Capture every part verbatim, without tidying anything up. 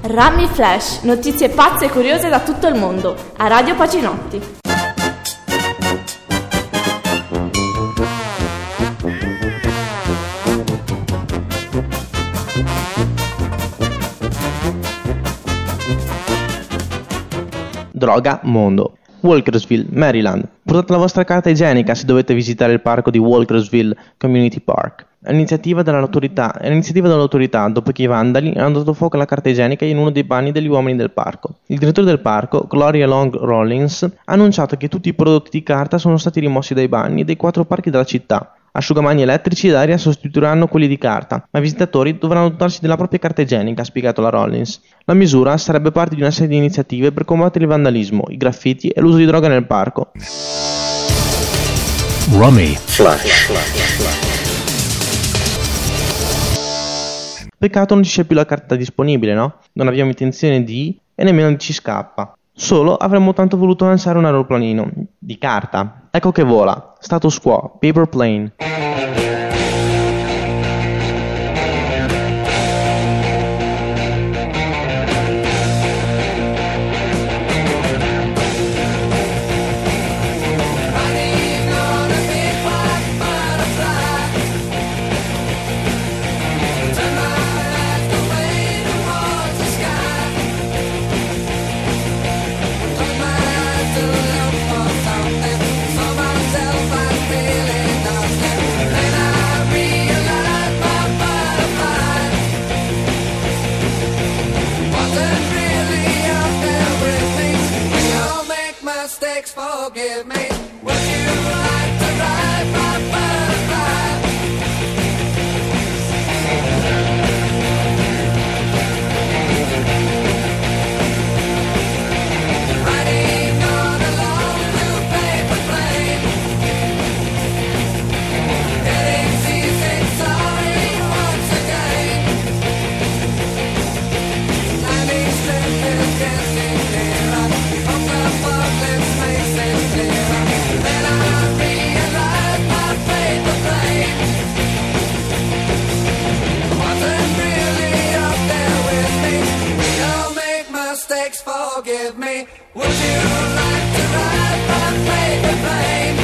Rami Flash, notizie pazze e curiose da tutto il mondo, a Radio Pacinotti. Droga mondo. Walkersville, Maryland. Portate la vostra carta igienica se dovete visitare il parco di Walkersville Community Park. È l'iniziativa dell'autorità, è l'iniziativa dell'autorità dopo che i vandali hanno dato fuoco alla carta igienica in uno dei bagni degli uomini del parco. Il direttore del parco, Gloria Long Rollins, ha annunciato che tutti i prodotti di carta sono stati rimossi dai bagni dei quattro parchi della città. Asciugamani elettrici ed aria sostituiranno quelli di carta, ma i visitatori dovranno dotarsi della propria carta igienica, ha spiegato la Rollins. La misura sarebbe parte di una serie di iniziative per combattere il vandalismo, i graffiti e l'uso di droga nel parco. Rummy Flash. Peccato non ci sia più la carta disponibile, no? Non abbiamo intenzione di... e nemmeno di ci scappa. Solo avremmo tanto voluto lanciare un aeroplanino di carta. Ecco che vola. Status quo. Paper plane. Forgive me. Would you like to ride my butterfly? Riding on a long blue paper plane, getting seasick, sorry once again. Landing strip is getting nearer. Hope the fog lifts makes it clearer. Then I realize my paper plane wasn't really up there with me. We all make mistakes, forgive me. Would you like to ride my paper plane?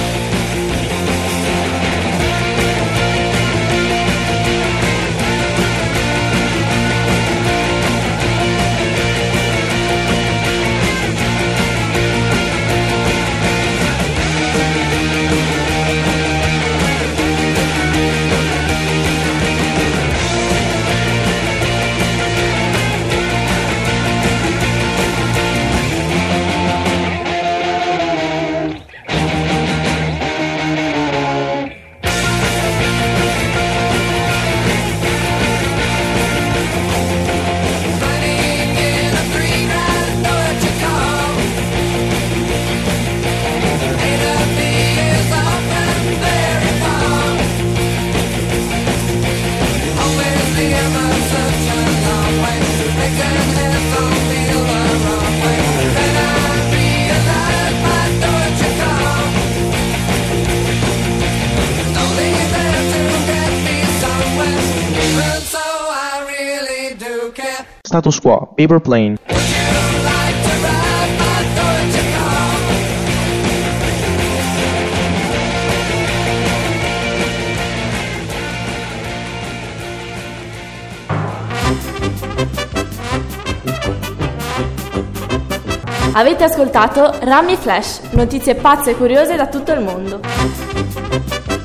Status quo. Paper plane. Avete ascoltato Rami Flash, notizie pazze e curiose da tutto il mondo.